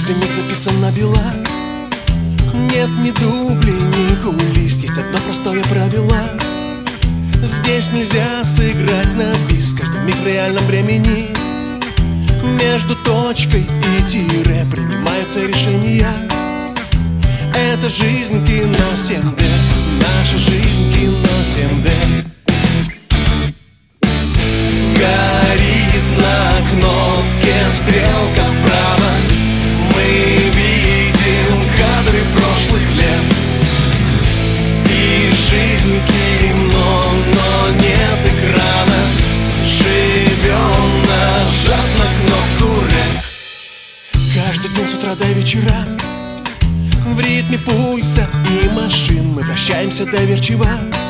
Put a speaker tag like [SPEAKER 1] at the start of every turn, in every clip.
[SPEAKER 1] Каждый миг записан на бела. Нет ни дублей, ни кулис, есть одно простое правило. Здесь нельзя сыграть на бис. Каждый миг в реальном времени. Между точкой и тире принимаются решения. Это жизнь кино 7D, наша жизнь кино 7D. Горит на кнопке стрелка вправо. Мы видим кадры прошлых лет. И жизнь кино, но нет экрана. Живем, нажав на кнопку рэп. Каждый день с утра до вечера в ритме пульса и машин мы вращаемся доверчиво.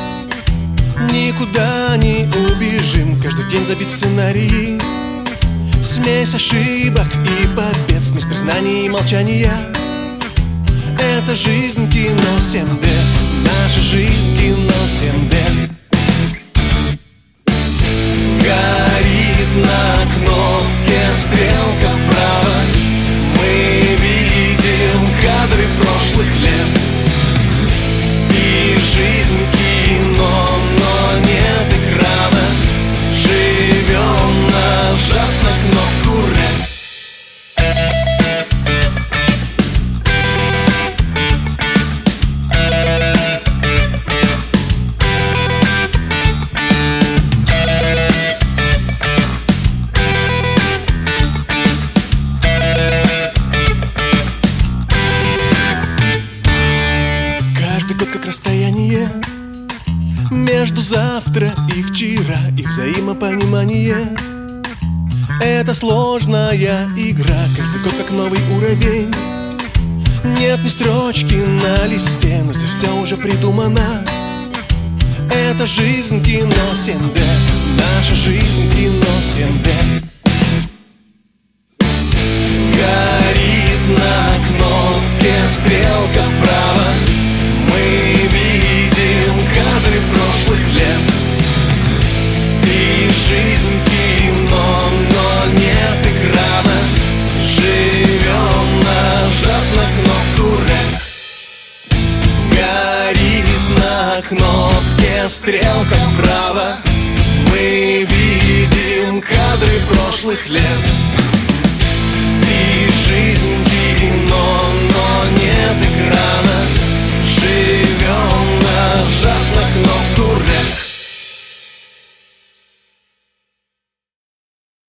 [SPEAKER 1] Никуда не убежим, каждый день забит в сценарии. Смесь ошибок и побед, смесь признаний и молчания. Это жизнь кино 7D, наша жизнь кино 7D. Горит на кнопке стрелка вправо. Мы видим кадры прошлых лет. И жизнь кино, но нет экрана. Живем, нажав на кнопку рэп. Каждый год как расстояние между завтра и вчера, и взаимопонимание. Это сложная игра, каждый год как новый уровень. Нет ни строчки на листе, но здесь все уже придумано. Это жизнь кино 7D, наша жизнь кино 7D. Горит на кнопке стрелка вправо. Мы видим кадры прошлых лет. И жизнь кино, но нет экрана. Живем, нажав на кнопку рэп. Горит на кнопке стрелка вправо. Мы видим кадры прошлых лет. И жизнь кино, но нет экрана. Жизнь